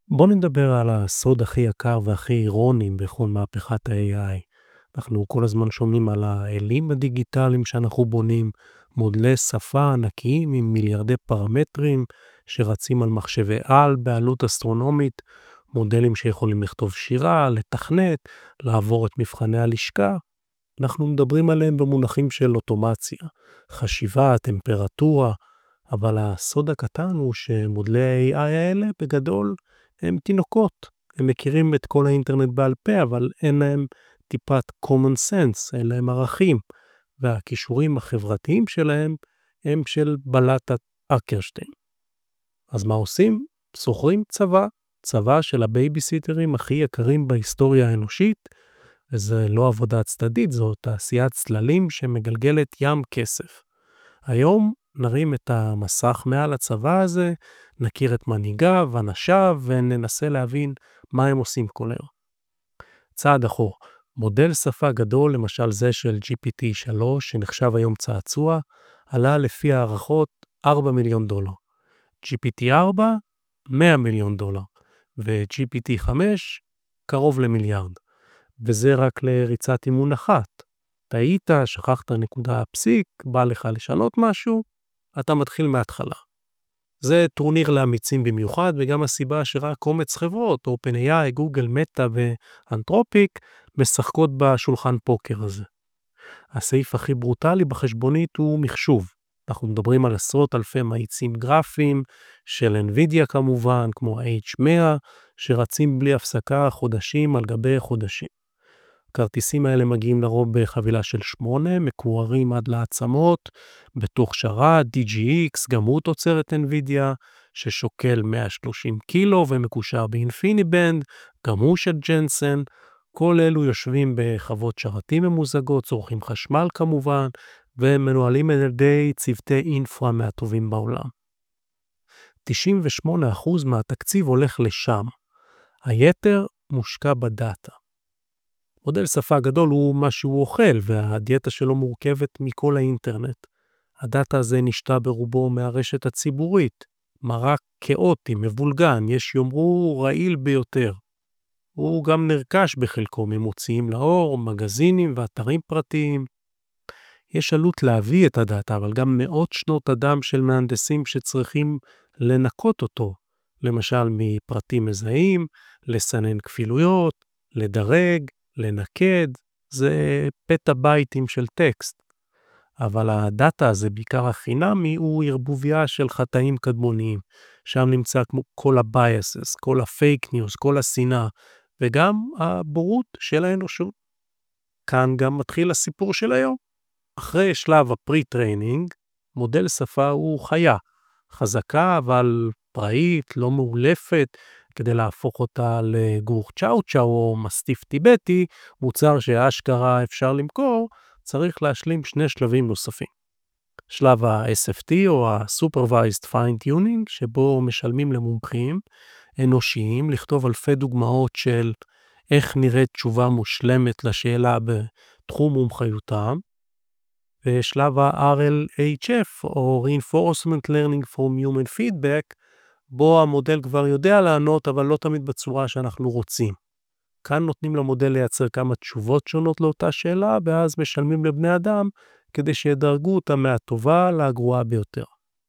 בוא נדבר על הסוד הכי יקר והכי אירוני בכל מהפכת ה-AI. אנחנו כל הזמן שומעים על האלים הדיגיטליים שאנחנו בונים, מודלי שפה ענקיים עם מיליארדי פרמטרים שרצים על מחשבי על בעלות אסטרונומית, מודלים שיכולים לכתוב שירה, לתכנת, לעבור את מבחני הלשכה. אנחנו מדברים עליהם במונחים של אוטומציה, חשיבה, טמפרטורה, אבל הסוד הקטן הוא שמודלי ה-AI האלה בגדול הם תינוקות. הם מכירים את כל האינטרנט בעל פה, אבל אין להם טיפת common sense, אין להם ערכים, והכישורים החברתיים שלהם הם של בלטת אקרשטיין. אז מה עושים? שוכרים צבא של הבייביסיטרים הכי יקרים בהיסטוריה האנושית, וזה לא עבודה צדדית, זו תעשיית צללים שמגלגלת ים כסף. היום נרים את המסך מעל הצבא הזה, נכיר את מנהיגיו, אנשיו, וננסה להבין מה הם עושים כל היום. צעד אחור, מודל שפה גדול, למשל זה של GPT-3, שנחשב היום צעצוע, עלה לפי הערכות $4 מיליון. GPT-4, $100 מיליון, ו-GPT-5, קרוב למיליארד. וזה רק לריצת אימון אחת. טעית, שכחת נקודה פסיק, בא לך לשנות משהו, אתה מתחיל מההתחלה. זה טורניר לאמיצים במיוחד, וגם הסיבה שרק קומץ חברות, OpenAI, גוגל, מטה ואנתרופיק, משחקות בשולחן פוקר הזה. הסעיף הכי ברוטלי בחשבונית הוא מחשוב. אנחנו מדברים על עשרות אלפי מאיצים גרפיים, של NVIDIA כמובן, כמו H100, שרצים בלי הפסקה חודשים על גבי חודשים. הכרטיסים האלה מגיעים לרוב בחבילה של 8, מקוררים עד לעצמות, בתוך שרת, DGX, גם הוא תוצרת NVIDIA, ששוקל 130 קילו ומקושר באינפיניבנד, גם הוא של ג'נסן. כל אלו יושבים בחוות שרתים ממוזגות, צורכים חשמל כמובן, ומנוהלים על ידי צוותי אינפרה מהטובים בעולם. 98% מהתקציב הולך לשם. היתר מושקע בדאטה. מודל שפה גדול הוא מה שהוא אוכל, והדיאטה שלו מורכבת מכל האינטרנט. הדאטה הזה נשתה ברובו מהרשת הציבורית, מרק כאוטי, מבולגן, יש יאמרו רעיל ביותר. הוא גם נרכש בחלקו ממוציאים לאור, מגזינים ואתרים פרטיים. יש עלות להביא את הדאטה, אבל גם מאות שנות אדם של מהנדסים שצריכים לנקות אותו, למשל מפרטים מזהים, לסנן כפילויות, לדרג, לנקד, זה פטאבייטים של טקסט. אבל הדאטה הזה, בעיקר החינמי, הוא ערבוביה של חטאים קדמוניים. שם נמצא כמו כל הבייסס, כל הפייק ניוז, כל השנאה, וגם הבורות של האנושות. כאן גם מתחיל הסיפור של היום. אחרי שלב הפרי-טריינינג, מודל שפה הוא חיה, חזקה אבל פראית, לא מאולפת, כדי להפוך אותה לגור צ'או צ'או או מסטיף טיבטי, מוצר שהאשכרה אפשר למכור, צריך להשלים שני שלבים נוספים. שלב ה-SFT או ה-Supervised Fine Tuning, שבו משלמים למומחים אנושיים לכתוב אלפי דוגמאות של איך נראית תשובה מושלמת לשאלה בתחום מומחיותם, ושלב ה-RLHF או Reinforcement Learning from Human Feedback, בו המודל כבר יודע לענות, אבל לא תמיד בצורה שאנחנו רוצים. כאן נותנים למודל לייצר כמה תשובות שונות לאותה שאלה, ואז משלמים לבני אדם כדי שידרגו אותה מהטובה לגרועה ביותר.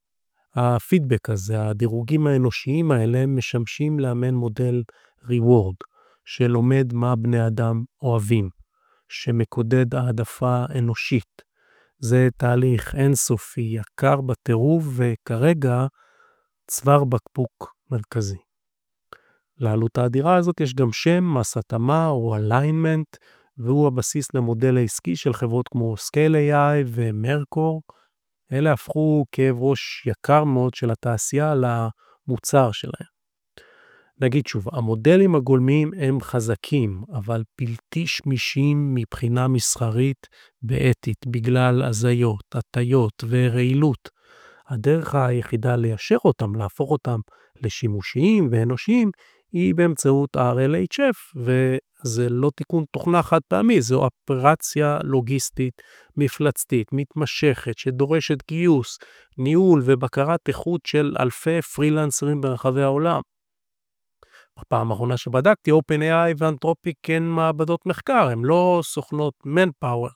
הפידבק הזה, הדירוגים האנושיים האלה, משמשים לאמן מודל reward, שלומד מה בני אדם אוהבים, שמקודד העדפה אנושית. זה תהליך אינסופי, יקר בטירוף, וכרגע צוואר בקבוק מרכזי. לעלות האדירה הזאת יש גם שם, מס התאמה או alignment, והוא הבסיס למודל העסקי של חברות כמו Scale AI ומרקור. אלה הפכו כאב ראש יקר מאוד של התעשייה למוצר שלהם. נגיד שוב, המודלים הגולמיים הם חזקים, אבל בלתי שמישים מבחינה מסחרית ואתית, בגלל הזיות, הטיות ורעילות. הדרך היחידה ליישר אותם, להפוך אותם לשימושיים ואנושיים, היא באמצעות RLHF, וזה לא תיקון תוכנה חד פעמי, זו אופרציה לוגיסטית מפלצתית, מתמשכת, שדורשת גיוס, ניהול ובקרת איכות של אלפי פרילנסרים ברחבי העולם. בפעם האחרונה שבדקתי, OpenAI ואנתרופיק הן מעבדות מחקר, הן לא סוכנות manpower.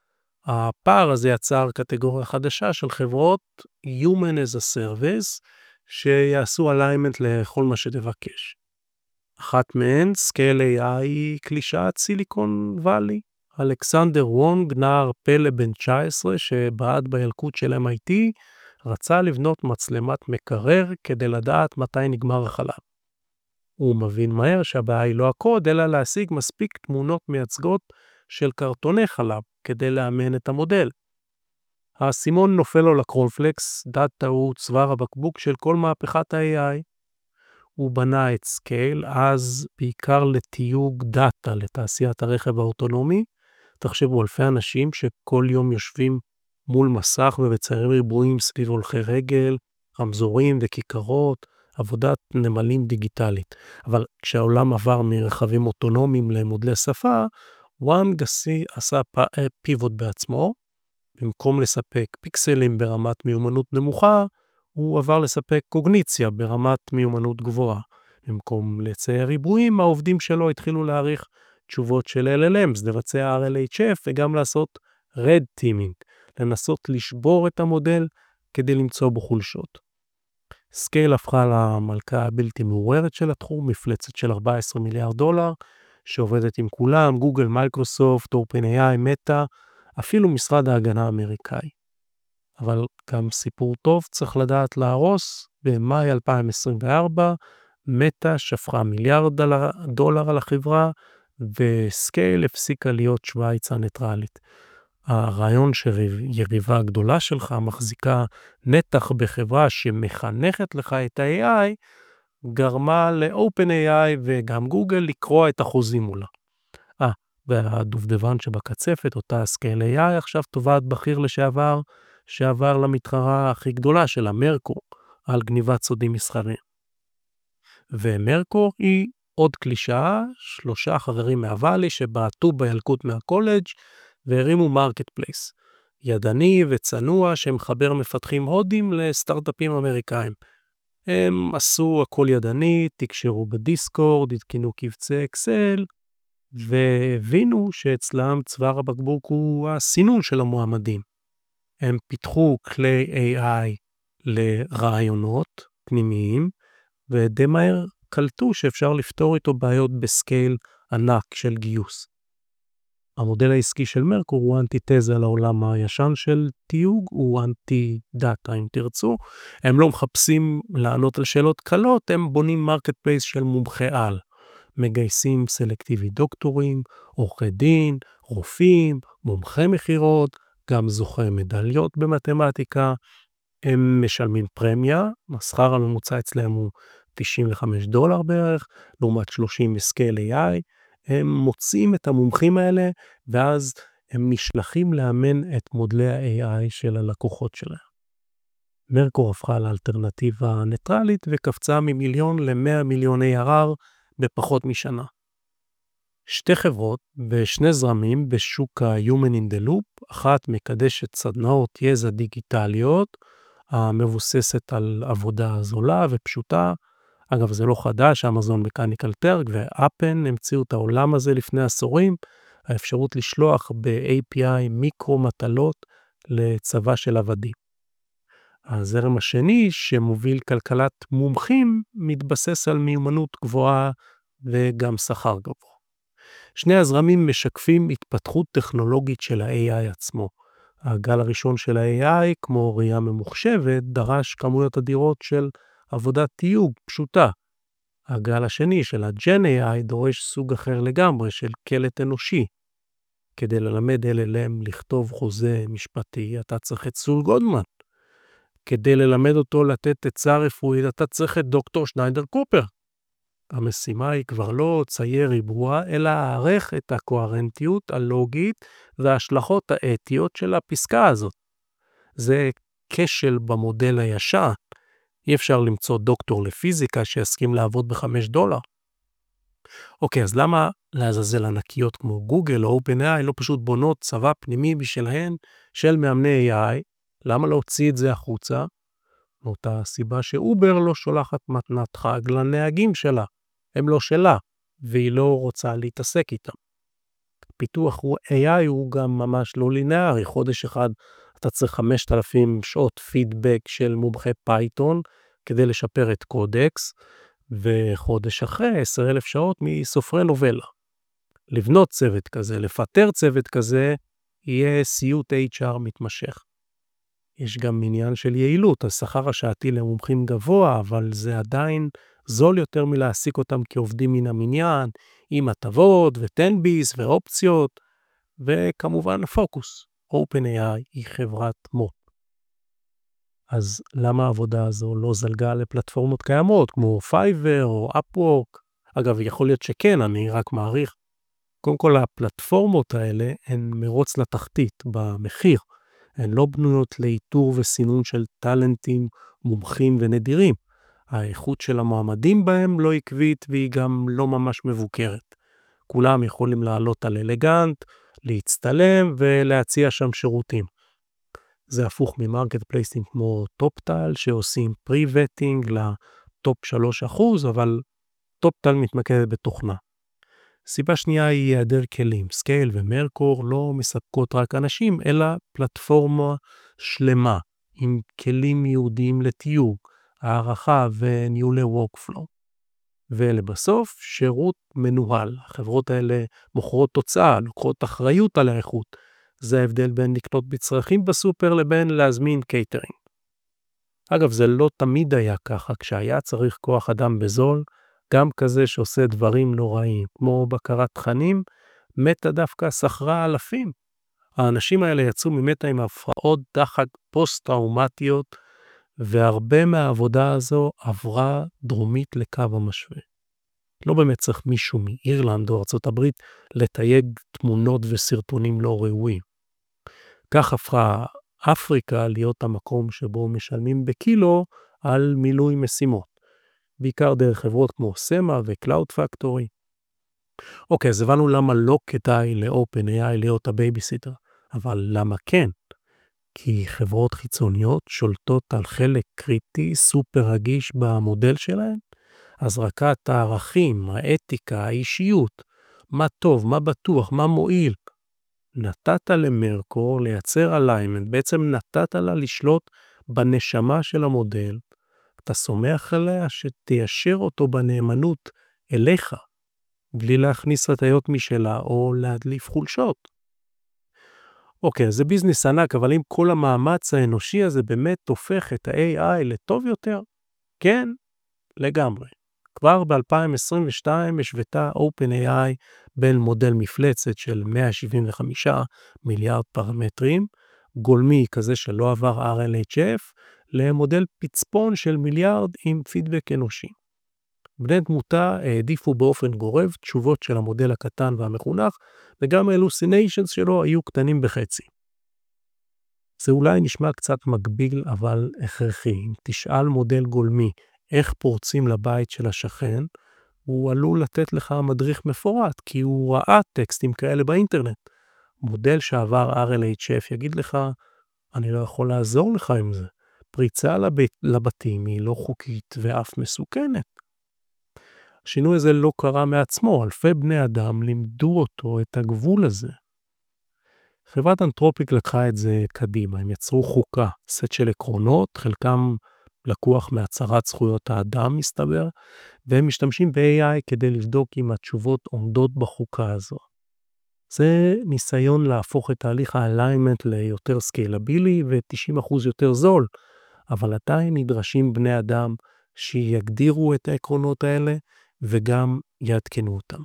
הפער הזה יצר קטגוריה חדשה של חברות Human as a Service, שיעשו alignment לכל מה שתבקש. אחת מהן, Scale AI, היא קלישאת סיליקון ואלי. אלכסנדר וונג, נער פלא בן 19, שבעט בילקוט של MIT, רצה לבנות מצלמת מקרר כדי לדעת מתי נגמר החלב. הוא מבין מהר שהבעיה היא לא הקוד, אלא להשיג מספיק תמונות מייצגות של קרטוני חלב כדי לאמן את המודל. האסימון נופל לו לקרונפלקס, דאטה הוא צוואר הבקבוק של כל מהפכת ה-AI. הוא בנה את סקייל, אז בעיקר לתיוג דאטה לתעשיית הרכב האוטונומי. תחשבו, אלפי אנשים שכל יום יושבים מול מסך ובציירים ריבועים סביב הולכי רגל, רמזורים וכיכרות, עבודת נמלים דיגיטלית. אבל כשהעולם עבר מרכבים אוטונומיים למודלי שפה, וואנג עשה פיבוט בעצמו. במקום לספק פיקסלים ברמת מיומנות נמוכה, הוא עבר לספק קוגניציה ברמת מיומנות גבוהה. במקום לצייר ריבועים, העובדים שלו התחילו להעריך תשובות של LLMs, לבצע RLHF וגם לעשות red teaming, לנסות לשבור את המודל כדי למצוא בו חולשות. סקייל הפכה למלכה הבלתי מעוררת של התחום, מפלצת של $14 מיליארד, שעובדת עם כולם, גוגל, מייקרוסופט, OpenAI, מטא, אפילו משרד ההגנה האמריקאי. אבל גם סיפור טוב צריך לדעת להרוס. במאי 2024, מטא שפכה $1 מיליארד על החברה, וסקייל הפסיקה להיות שוויץ ניטרלית. הרעיון שיריבה הגדולה שלך מחזיקה נתח בחברה שמחנכת לך את ה-AI, גרמה ל-OpenAI וגם גוגל לקרוא את החוזים מולה. והדובדבן שבקצפת, אותה סקייל AI, עכשיו תובעת בכיר לשעבר, שעבר למתחרה הכי גדולה שלה, מרקור, על גניבת סודים מסחריים. ומרקור היא עוד קלישאה, 3 חברים מהוואלי שבעטו בילקוט מהקולג' והרימו מרקט פלייס. ידני וצנוע שמחבר מפתחים הודים לסטארט-אפים אמריקאים. הם עשו הכל ידני, תקשרו בדיסקורד, התקינו קבצי אקסל, והבינו שאצלם צוואר הבקבוק הוא הסינון של המועמדים. הם פיתחו כלי AI לרעיונות פנימיים, ודי מהר קלטו שאפשר לפתור איתו בעיות בסקייל ענק של גיוס. המודל העסקי של מרקור הוא אנטיתזה לעולם הישן של תיוג, הוא אנטי דאטה אם תרצו. הם לא מחפשים לענות על שאלות קלות, הם בונים מרקט פלייס של מומחי על. מגייסים סלקטיבי דוקטורים, עורכי דין, רופאים, מומחי מחירות, גם זוכי מדליות במתמטיקה. הם משלמים פרמיה, השכר הממוצע אצלם הוא $95 בערך, לעומת 30 בסקייל AI. הם מוצאים את המומחים האלה, ואז הם נשלחים לאמן את מודלי ה-AI של הלקוחות שלהם. מרקור הפכה לאלטרנטיבה ניטרלית, וקפצה מ1,000,000 ל100 מיליון ARR בפחות משנה. 2 חברות ב2 זרמים בשוק ה-Human in the Loop, אחת מקדשת סדנאות יזע דיגיטליות, המבוססת על עבודה זולה ופשוטה. אגב, זה לא חדש, אמזון מקניקל טרק ואפן המציאו את העולם הזה לפני עשורים, האפשרות לשלוח ב-API מיקרו מטלות לצבא של עבדים. הזרם השני שמוביל כלכלת מומחים מתבסס על מיומנות גבוהה וגם שכר גבוה. שני הזרמים משקפים התפתחות טכנולוגית של ה-AI עצמו. הגל הראשון של ה-AI, כמו ראייה ממוחשבת, דרש כמויות אדירות של עבודת תיוג פשוטה. הגל השני של ה-Gen AI דורש סוג אחר לגמרי של קלט אנושי. כדי ללמד LLM לכתוב חוזה משפטי, אתה צריך את סול גודמן. כדי ללמד אותו לתת עצה רפואית, אתה צריך את דוקטור שניידר קופר. המשימה היא כבר לא צייר ריבוע, אלא הערך את הקוהרנטיות הלוגית וההשלכות האתיות של הפסקה הזאת. זה כשל במודל הישן. אי אפשר למצוא דוקטור לפיזיקה שיסכים לעבוד $5. אוקיי, אז למה לעזאזל ענקיות כמו גוגל או OpenAI לא פשוט בונות צבא פנימי בשלהן של מאמני AI? למה להוציא את זה החוצה? מאותה סיבה שאובר לא שולחת מתנת חג לנהגים שלה, הם לא שלה, והיא לא רוצה להתעסק איתם. פיתוח AI הוא גם ממש לא לינארי. חודש אחד אתה צריך 5,000 שעות פידבק של מומחי פייתון כדי לשפר את קודקס, וחודש אחרי 10,000 שעות מסופרי נובלה. לבנות צוות כזה, לפטר צוות כזה, יהיה סיוט HR מתמשך. יש גם עניין של יעילות, השכר השעתי למומחים גבוה, אבל זה עדיין זול יותר מלהעסיק אותם כעובדים מן המניין, עם הטבות ו-10Bs ואופציות, וכמובן הפוקוס. OpenAI היא חברת מו"פ. אז למה העבודה הזו לא זלגה לפלטפורמות קיימות, כמו Fiverr או Upwork? אגב, יכול להיות שכן, אני רק מעריך. קודם כל, הפלטפורמות האלה הן מרוץ לתחתית במחיר. הן לא בנויות לאיתור וסינון של טלנטים, מומחים ונדירים. האיכות של המועמדים בהם לא עקבית והיא גם לא ממש מבוקרת. כולם יכולים לעלות על אלגנט, להצטלם ולהציע שם שירותים. זה הפוך ממרקט פלייסים כמו טופטל, שעושים פרי-וטינג לטופ 3%, אבל טופטל מתמקדת בתוכנה. סיבה שנייה היא היעדר כלים. סקייל ומרקור לא מספקות רק אנשים, אלא פלטפורמה שלמה, עם כלים ייעודיים לתיוג, הערכה וניהולי workflow. ולבסוף, שירות מנוהל. החברות האלה מוכרות תוצאה, לוקחות אחריות על האיכות. זה ההבדל בין לקנות בצרכים בסופר לבין להזמין קייטרינג. אגב, זה לא תמיד היה ככה. כשהיה צריך כוח אדם בזול, גם כזה שעושה דברים נוראים, כמו בקרת תכנים, מטה דווקא שכרה אלפים. האנשים האלה יצאו ממטה עם הפרעות דחק פוסט-טראומטיות, והרבה מהעבודה הזו עברה דרומית לקו המשווה. לא באמת צריך מישהו מאירלנד או ארצות הברית לתייג תמונות וסרטונים לא ראויים. כך הפכה אפריקה להיות המקום שבו משלמים בקילו על מילוי משימות. בעיקר דרך חברות כמו סמה וקלאוד פקטורי. אוקיי, אז הבנו למה לא כדאי ל-OpenAI להיות הבייביסיטר, אבל למה כן? כי חברות חיצוניות שולטות על חלק קריטי סופר רגיש במודל שלהן, הזרקת הערכים, האתיקה, האישיות, מה טוב, מה בטוח, מה מועיל. נתת למרקור לייצר אליימנט, בעצם נתת לה לשלוט בנשמה של המודל, אתה סומך עליה שתיישר אותו בנאמנות אליך, בלי להכניס רטיות משלה או להדליף חולשות. אוקיי, זה ביזנס ענק, אבל אם כל המאמץ האנושי הזה באמת הופך את ה-AI לטוב יותר, כן, לגמרי. כבר ב-2022 השוותה OpenAI בין מודל מפלצת של 175 מיליארד פרמטרים, גולמי כזה שלא עבר RLHF, למודל פצפון של מיליארד עם פידבק אנושי. בני דמותה העדיפו באופן גורף תשובות של המודל הקטן והמחונך, וגם הלוסיניישנס שלו היו קטנים בחצי. זה אולי נשמע קצת מגביל, אבל הכרחי. אם תשאל מודל גולמי איך פורצים לבית של השכן, הוא עלול לתת לך מדריך מפורט, כי הוא ראה טקסטים כאלה באינטרנט. מודל שעבר RLHF יגיד לך, אני לא יכול לעזור לך עם זה. פריצה לבתים היא לא חוקית ואף מסוכנת. השינוי הזה לא קרה מעצמו, אלפי בני אדם לימדו אותו את הגבול הזה. חברת אנתרופיק לקחה את זה קדימה, הם יצרו חוקה, סט של עקרונות, חלקם לקוח מהצהרת זכויות האדם מסתבר, והם משתמשים ב-AI כדי לבדוק אם התשובות עומדות בחוקה הזו. זה ניסיון להפוך את תהליך האליימנט ליותר סקיילבילי ו-90% יותר זול, אבל עדיין נדרשים בני אדם שיגדירו את העקרונות האלה וגם יעדכנו אותם.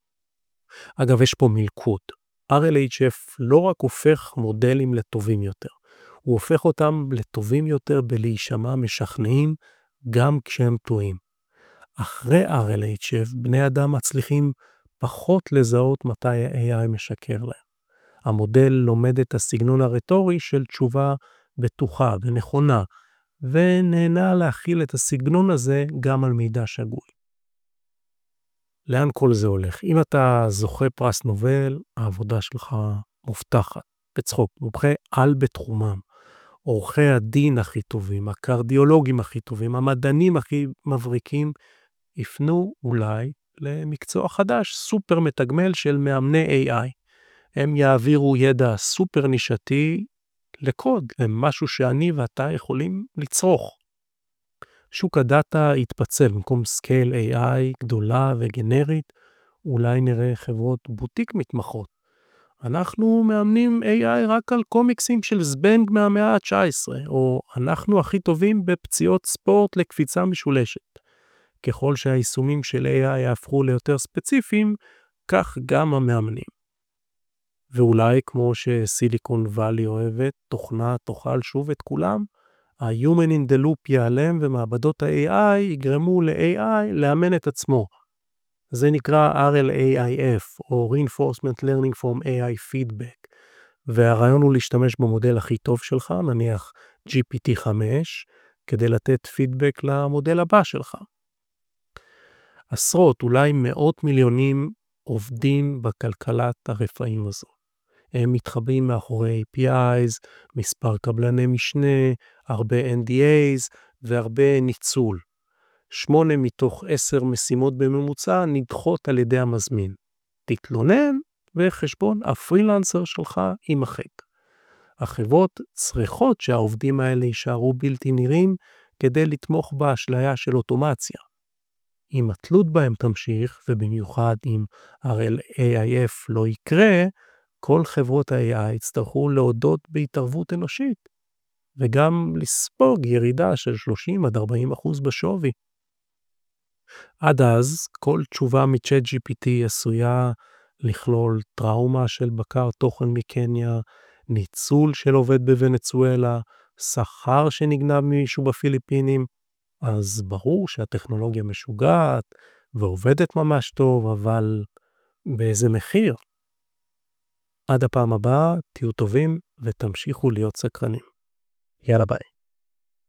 אגב, יש פה מלכוד. RLHF לא רק הופך מודלים לטובים יותר, הוא הופך אותם לטובים יותר בלהישמע משכנעים גם כשהם טועים. אחרי RLHF, בני אדם מצליחים פחות לזהות מתי ה-AI משקר להם. המודל לומד את הסגנון הרטורי של תשובה בטוחה ונכונה, ונהנה להכיל את הסגנון הזה גם על מידע שגוי. לאן כל זה הולך? אם אתה זוכה פרס נובל, העבודה שלך מובטחת, בצחוק, מומחה על בתחומם. עורכי הדין הכי טובים, הקרדיולוגים הכי טובים, המדענים הכי מבריקים, יפנו אולי למקצוע חדש, סופר מתגמל של מאמני AI. הם יעבירו ידע סופר נישתי לקוד, הם משהו שאני ואתה יכולים לצרוך. שוק הדאטה יתפצל, במקום סקייל AI גדולה וגנרית, אולי נראה חברות בוטיק מתמחות. אנחנו מאמנים AI רק על קומיקסים של זבנג מהמאה ה-19, או אנחנו הכי טובים בפציעות ספורט לקפיצה משולשת. ככל שהיישומים של AI יהפכו ליותר ספציפיים, כך גם המאמנים. ואולי כמו שסיליקון ואלי אוהבת, תוכנה תאכל שוב את כולם, ה-Human in the Loop ייעלם ומעבדות ה-AI יגרמו ל-AI לאמן את עצמו. זה נקרא RLAIF, או Reinforcement Learning from AI Feedback. והרעיון הוא להשתמש במודל הכי טוב שלך, נניח GPT-5, כדי לתת פידבק למודל הבא שלך. עשרות, אולי מאות מיליונים עובדים בכלכלת הרפאים הזו. הם מתחבאים מאחורי APIs, מספר קבלני משנה, הרבה NDAs והרבה ניצול. 8 מתוך 10 משימות בממוצע נדחות על ידי המזמין. תתלונן וחשבון הפרילנסר שלך יימחק. החברות צריכות שהעובדים האלה יישארו בלתי נראים כדי לתמוך באשליה של אוטומציה. אם התלות בהם תמשיך, ובמיוחד אם RLAIF לא יקרה, כל חברות ה-AI יצטרכו להודות בהתערבות אנושית, וגם לספוג ירידה של 30-40% בשווי. עד אז, כל תשובה מצ'אט GPT עשויה לכלול טראומה של בקר תוכן מקניה, ניצול של עובד בוונצואלה, שכר שנגנב מישהו בפיליפינים. אז ברור שהטכנולוגיה משוגעת ועובדת ממש טוב, אבל באיזה מחיר? עד הפעם הבאה, תהיו טובים ותמשיכו להיות סקרנים. יאללה ביי.